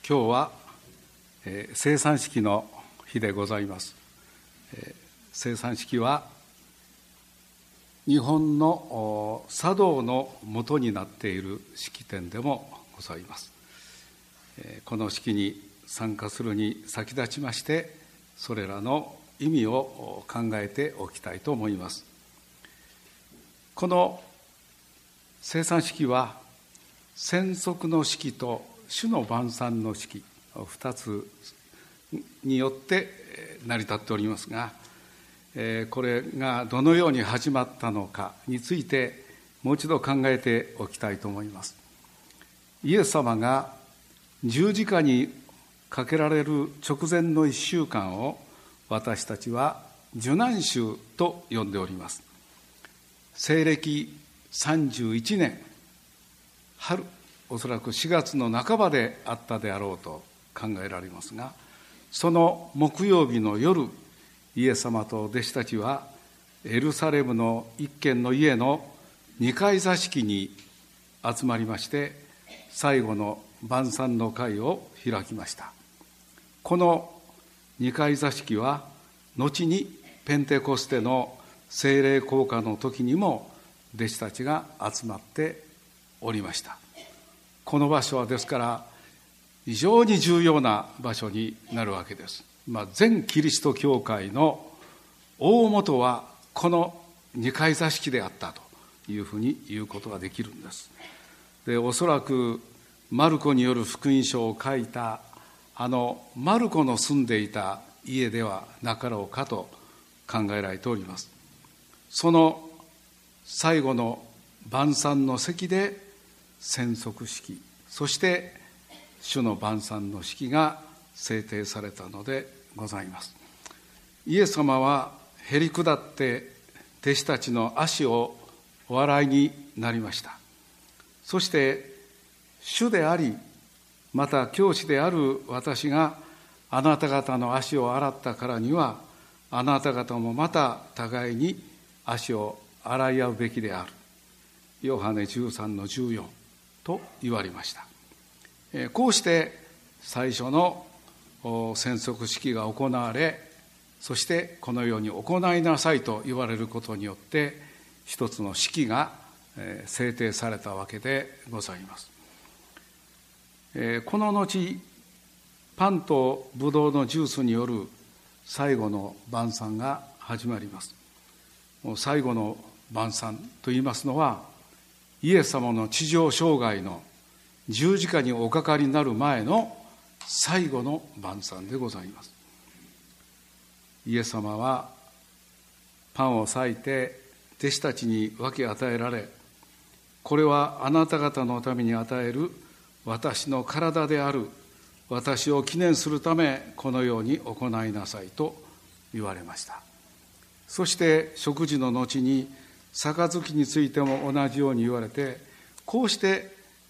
今日は、生産式の日でございます。生産式は日本の茶道の元になっている式典でもございます。この式に参加するに先立ちまして、それらの意味を考えておきたいと思います。この生産式は宣則の式と主の晩餐の式2つによって成り立っておりますが、これがどのように始まったのかについてもう一度考えておきたいと思います。イエス様が十字架にかけられる直前の1週間を私たちは受難週と呼んでおります。西暦31年春、おそらく4月の半ばであったであろうと考えられますが、その木曜日の夜、イエス様と弟子たちはエルサレムの一軒の家の二階座敷に集まりまして、最後の晩餐の会を開きました。この二階座敷は後にペンテコステの聖霊降下の時にも弟子たちが集まっておりました。この場所はですから非常に重要な場所になるわけです。全キリスト教会の大元はこの二階座敷であったというふうに言うことができるんです。で、おそらくマルコによる福音書を書いたマルコの住んでいた家ではなかろうかと考えられております。その最後の晩餐の席で宣則式、そして主の晩餐の式が制定されたのでございます。イエス様はへり下って弟子たちの足をお洗いになりました。そして主であり、また教師である私があなた方の足を洗ったからには、あなた方もまた互いに足を洗い合うべきである。ヨハネ13の14と言われました。こうして最初の宣則式が行われ、そしてこのように行いなさいと言われることによって一つの式が制定されたわけでございます。この後、パンとブドウのジュースによる最後の晩餐が始まります。最後の晩餐といいますのは、イエス様の地上生涯の十字架におかかりになる前の最後の晩餐でございます。イエス様はパンを裂いて弟子たちに分け与えられ、これはあなた方のために与える私の体である。私を記念するためこのように行いなさいと言われました。そして食事の後に杯についても同じように言われて、こうして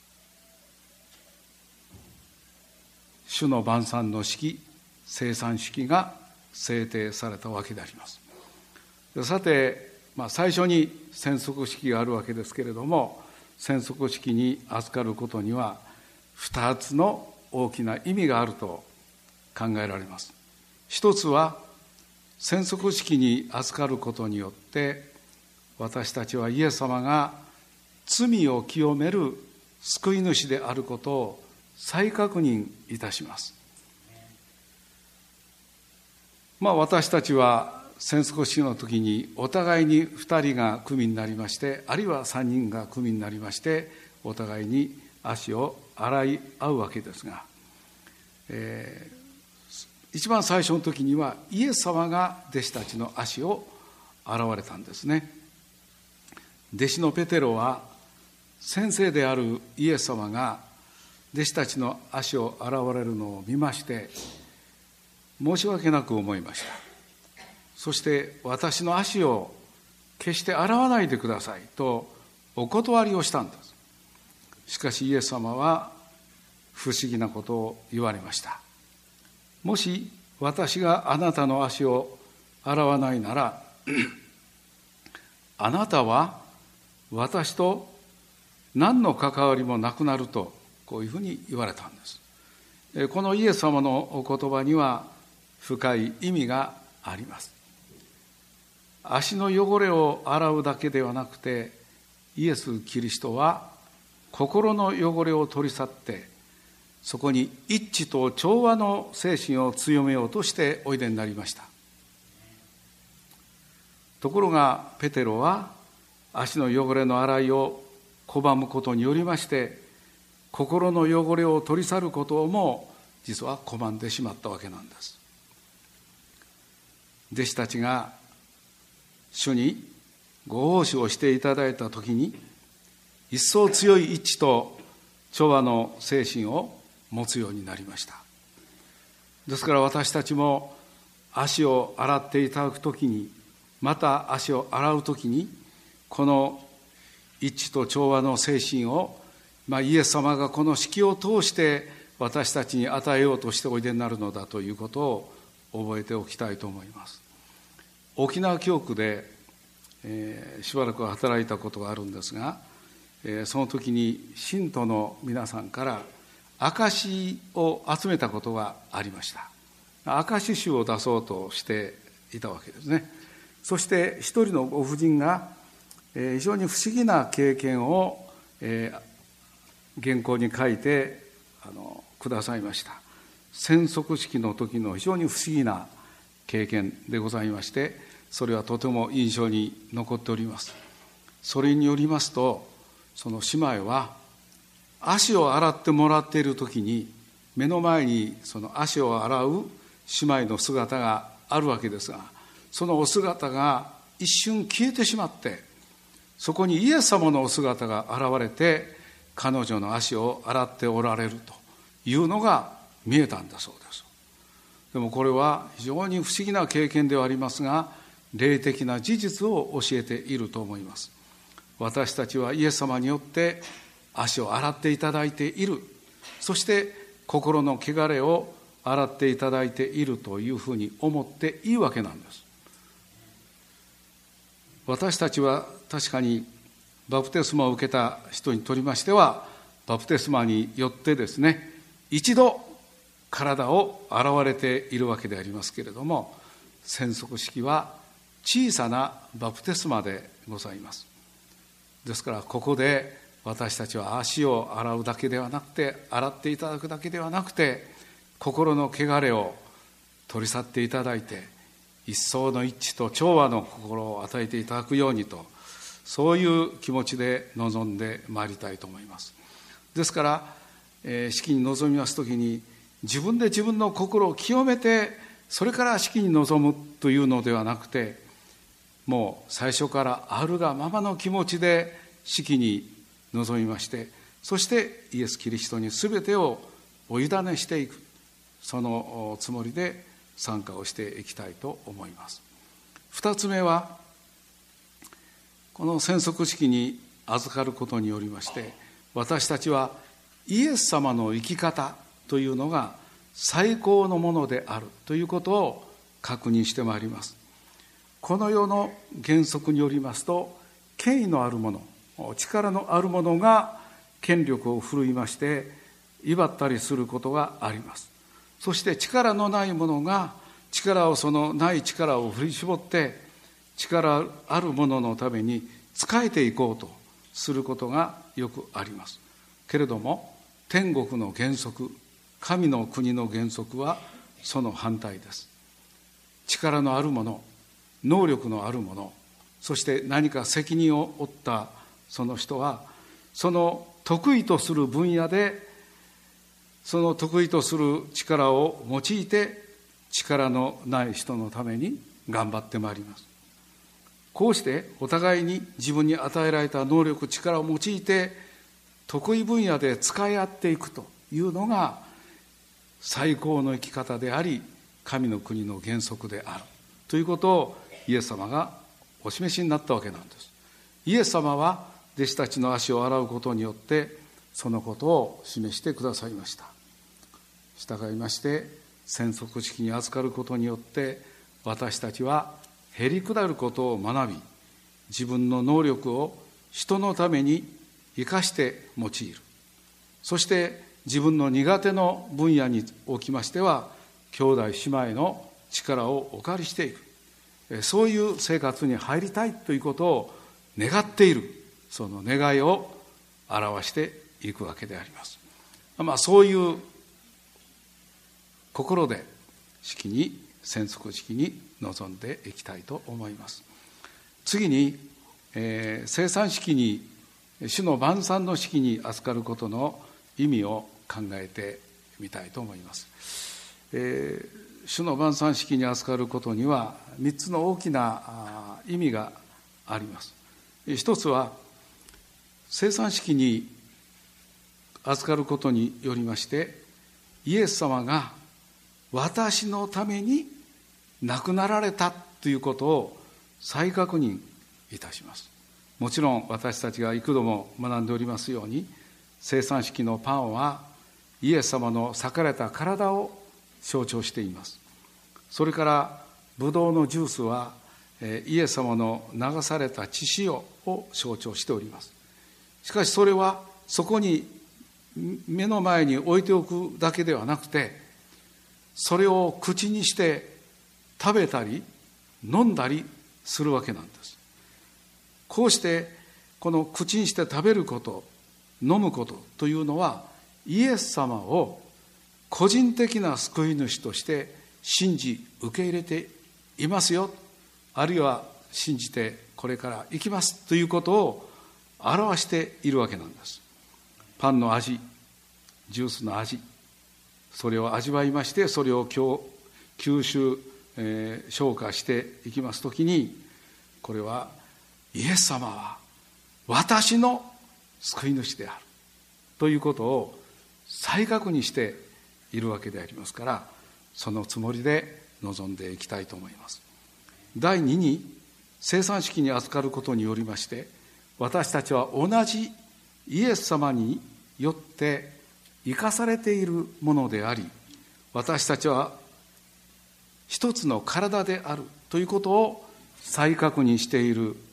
主の晩餐の式、生産式が制定されたわけであります。さて、最初に宣則式があるわけですけれども、宣則式に預かることには2つの大きな意味があると考えられます。一つは、宣則式に預かることによって私たちはイエス様が罪を清める救い主であることを再確認いたします。私たちは宣則式の時にお互いに2人が組になりまして、あるいは3人が組になりまして、お互いに足を洗い合うわけですが、一番最初の時にはイエス様が弟子たちの足を洗われたんですね。弟子のペテロは先生であるイエス様が弟子たちの足を洗われるのを見まして、申し訳なく思いました。そして私の足を決して洗わないでくださいとお断りをしたんです。しかしイエス様は不思議なことを言われました。もし私があなたの足を洗わないならあなたは私と何の関わりもなくなると、こういうふうに言われたんです。 このイエス様のお言葉には深い意味があります。足の汚れを洗うだけではなくて、イエス・キリストは心の汚れを取り去って、そこに一致と調和の精神を強めようとしておいでになりました。ところがペテロは足の汚れの洗いを拒むことによりまして、心の汚れを取り去ることも実は拒んでしまったわけなんです。弟子たちが主にご奉仕をしていただいたときに、一層強い一致と調和の精神を持つようになりました。ですから私たちも足を洗っていただくときに、また足を洗うときに、この一致と調和の精神を、イエス様がこの式を通して私たちに与えようとしておいでになるのだということを覚えておきたいと思います。沖縄教区で、しばらく働いたことがあるんですが、その時に信徒の皆さんから証を集めたことがありました。証集を出そうとしていたわけですね。そして一人のご婦人が非常に不思議な経験を原稿に書いてくださいました。宣告式の時の非常に不思議な経験でございまして、それはとても印象に残っております。それによりますと、その姉妹は足を洗ってもらっている時に、目の前にその足を洗う姉妹の姿があるわけですが、そのお姿が一瞬消えてしまって、そこにイエス様のお姿が現れて、彼女の足を洗っておられるというのが見えたんだそうです。でもこれは非常に不思議な経験ではありますが、霊的な事実を教えていると思います。私たちはイエス様によって足を洗っていただいている。そして心の汚れを洗っていただいているというふうに思っていいわけなんです。私たちは確かにバプテスマを受けた人にとりましては、バプテスマによってですね、一度体を洗われているわけでありますけれども、宣告式は小さなバプテスマでございます。ですからここで私たちは足を洗うだけではなくて、洗っていただくだけではなくて、心の汚れを取り去っていただいて、一層の一致と調和の心を与えていただくようにと、そういう気持ちで臨んでまいりたいと思います。ですから、式に臨みますときに、自分で自分の心を清めて、それから式に臨むというのではなくて、もう最初からあるがままの気持ちで式に臨みまして、そしてイエス・キリストに全てをお委ねしていく、そのつもりで参加をしていきたいと思います。二つ目は、この宣告式に預かることによりまして、私たちはイエス様の生き方というのが最高のものであるということを確認してまいります。この世の原則によりますと、権威のある者、力のある者が権力を振るいまして威張ったりすることがあります。そして力のない者がそのない力を振り絞って、力ある者のために仕えていこうとすることがよくあります。けれども天国の原則、神の国の原則はその反対です。力のある者、能力のある者、そして何か責任を負ったその人は、その得意とする分野でその得意とする力を用いて、力のない人のために頑張ってまいります。こうしてお互いに自分に与えられた能力、力を用いて得意分野で使い合っていくというのが最高の生き方であり、神の国の原則であるということをイエス様がお示しになったわけなんです。イエス様は弟子たちの足を洗うことによってそのことを示してくださいました。従いまして宣告式に預かることによって、私たちはへりくだることを学び、自分の能力を人のために生かして用いる。そして自分の苦手の分野におきましては兄弟姉妹の力をお借りしていく、そういう生活に入りたいということを願っている、その願いを表していくわけであります。そういう心で宣告式に臨んでいきたいと思います。次に、聖餐式に主の晩餐の式に預かることの意味を考えてみたいと思います。主の晩餐式に預かることには3つの大きな意味があります。一つは聖餐式に預かることによりまして、イエス様が私のために亡くなられたということを再確認いたします。もちろん私たちが幾度も学んでおりますように、聖餐式のパンはイエス様の裂かれた体を象徴しています。それからブドウのジュースはイエス様の流された血潮を象徴しております。しかしそれはそこに目の前に置いておくだけではなくて、それを口にして食べたり飲んだりするわけなんです。こうしてこの口にして食べること、飲むことというのは、イエス様を個人的な救い主として信じ受け入れていますよ、あるいは信じてこれから行きますということを表しているわけなんです。パンの味、ジュースの味、それを味わいまして、それを吸収、消化していきますときに、これはイエス様は私の救い主であるということを再確認しているわけでありますから、そのつもりで臨んでいきたいと思います。第2に、聖餐式に預かることによりまして、私たちは同じイエス様によって生かされているものであり、私たちは一つの体であるということを再確認している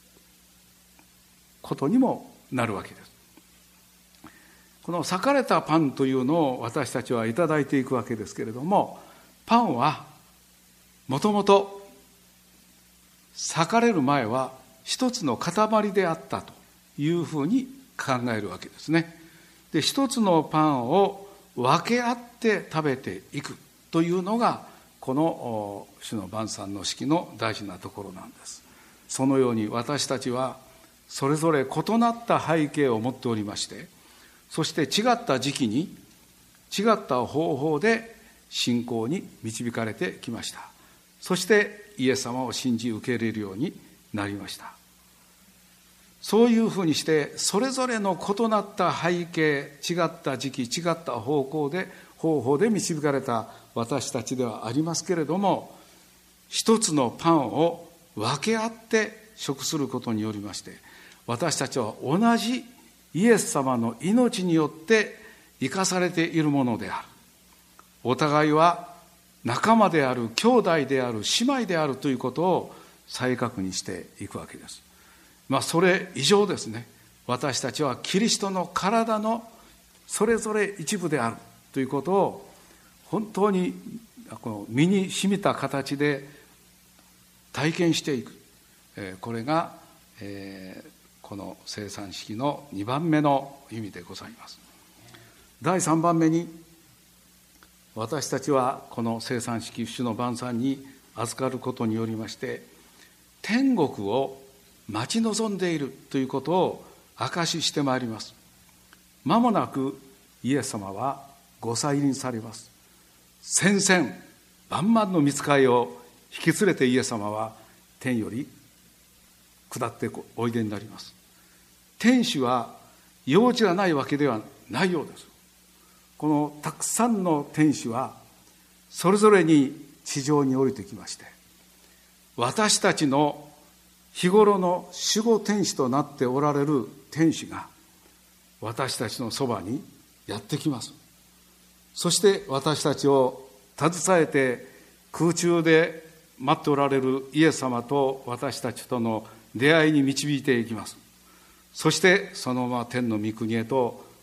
ことにもなるわけです。この裂かれたパンというのを私たちはいただいていくわけですけれども、パンはもともと裂かれる前は一つの塊であったというふうに考えるわけですね。で、一つのパンを分け合って食べていくというのが、この主の晩餐の式の大事なところなんです。そのように私たちはそれぞれ異なった背景を持っておりまして、そして違った時期に違った方法で信仰に導かれてきました。そしてイエス様を信じ受け入れるようになりました。そういうふうにしてそれぞれの異なった背景、違った時期、違った方法で導かれた私たちではありますけれども、一つのパンを分け合って食することによりまして、私たちは同じイエス様の命によって生かされているものである。お互いは仲間である、兄弟である、姉妹であるということを再確認していくわけです。それ以上ですね、私たちはキリストの体のそれぞれ一部であるということを本当にこの身に染みた形で体験していく。これがこの聖餐式の2番目の意味でございます。第3番目に、私たちはこの聖餐式、主の晩餐に預かることによりまして、天国を待ち望んでいるということを証ししてまいります。間もなくイエス様はご再臨されます。千々万々の御使いを引き連れてイエス様は天より下っておいでになります。天使は用事がないわけではないようです。このたくさんの天使はそれぞれに地上に降りてきまして、私たちの日頃の守護天使となっておられる天使が私たちのそばにやってきます。そして私たちを携えて空中で待っておられるイエス様と私たちとの出会いに導いていきます。そしてそのまま天の御国へと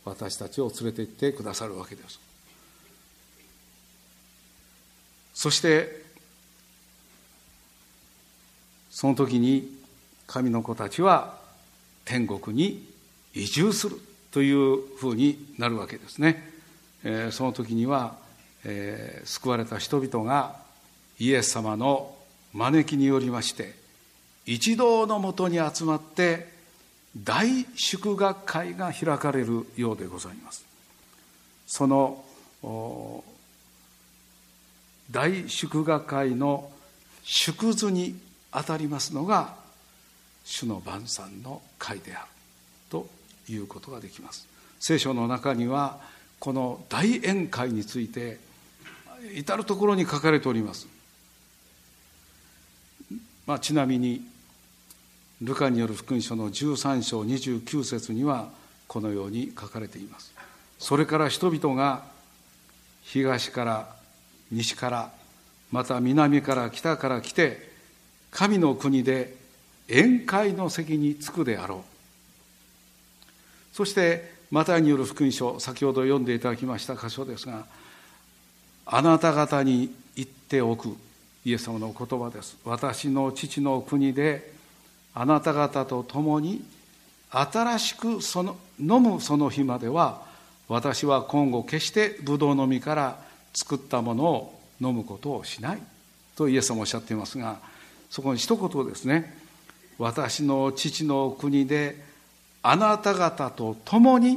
私たちを連れて行ってくださるわけです。そしてその時に神の子たちは天国に移住するというふうになるわけですね。その時には、救われた人々がイエス様の招きによりまして一同のもとに集まって大祝賀会が開かれるようでございます。その大祝賀会の縮図にあたりますのが主の晩餐の会であるということができます。聖書の中にはこの大宴会について至るところに書かれております。ちなみにルカによる福音書の13章29節にはこのように書かれています。それから人々が東から西からまた南から北から来て神の国で宴会の席に着くであろう。そしてマタイによる福音書、先ほど読んでいただきました箇所ですが、あなた方に言っておくイエス様の言葉です。私の父の国であなた方と共に新しく飲むその日までは私は今後決してブドウの実から作ったものを飲むことをしないとイエス様おっしゃっていますが、そこに一言ですね、私の父の国であなた方と共に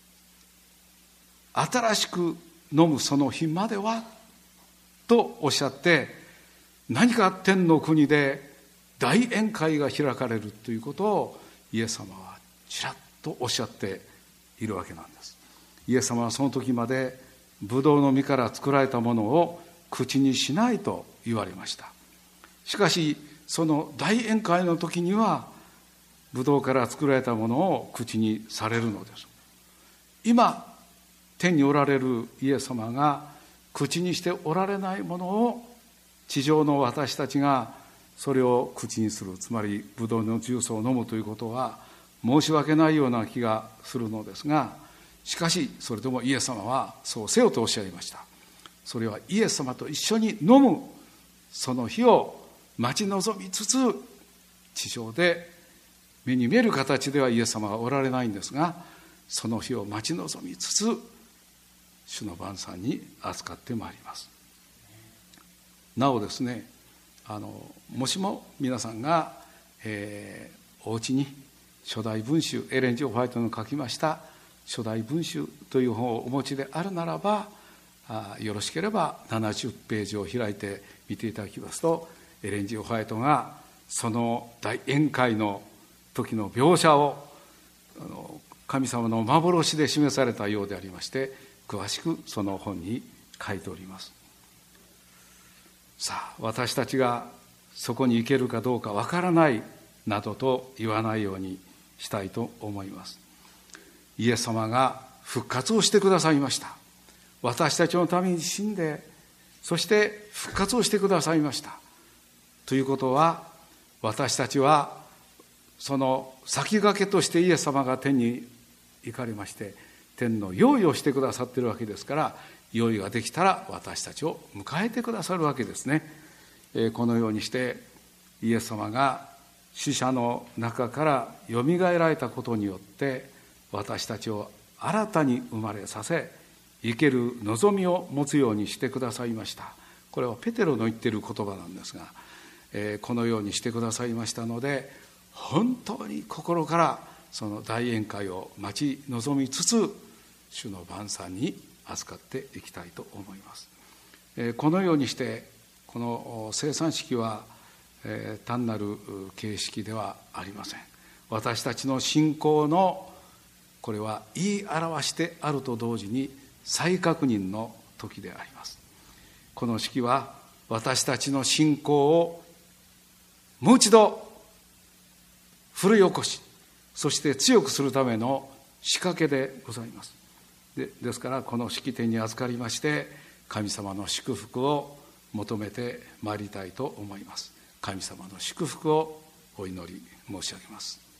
新しく飲むその日まではとおっしゃって、何か天の国で大宴会が開かれるということをイエス様はちらっとおっしゃっているわけなんです。イエス様はその時までブドウの実から作られたものを口にしないと言われました。しかしその大宴会の時にはブドウから作られたものを口にされるのです。今天におられるイエス様が口にしておられないものを地上の私たちがそれを口にする、つまりブドウのジュースを飲むということは申し訳ないような気がするのですが、しかしそれでもイエス様はそうせよとおっしゃいました。それはイエス様と一緒に飲むその日を待ち望みつつ、地上で目に見える形ではイエス様がおられないんですが、その日を待ち望みつつ主の晩餐に扱ってまいります。なおですね、もしも皆さんが、お家に初代文集、エレン・ジ・ホワイトの書きました初代文集という本をお持ちであるならば、よろしければ70ページを開いて見ていただきますと、エレン・ジ・ホワイトがその大宴会の時の描写を神様の幻で示されたようでありまして、詳しくその本に書いております。さあ、私たちがそこに行けるかどうかわからないなどと言わないようにしたいと思います。イエス様が復活をしてくださいました。私たちのために死んで、そして復活をしてくださいましたということは、私たちはその先駆けとしてイエス様が天に行かれまして、天の用意をしてくださっているわけですから、用意ができたら私たちを迎えてくださるわけですね。このようにしてイエス様が死者の中からよみがえられたことによって、私たちを新たに生まれさせ、生ける望みを持つようにしてくださいました。これはペテロの言っている言葉なんですが、このようにしてくださいましたので、本当に心からその大宴会を待ち望みつつ、主の晩餐に預かっていきたいと思います。このようにしてこの聖餐式は、単なる形式ではありません。私たちの信仰のこれは言い表してあると同時に再確認の時であります。この式は私たちの信仰をもう一度奮い起こし、そして強くするための仕掛けでございます。ですからこの式典に預かりまして、神様の祝福を求めてまいりたいと思います。神様の祝福をお祈り申し上げます。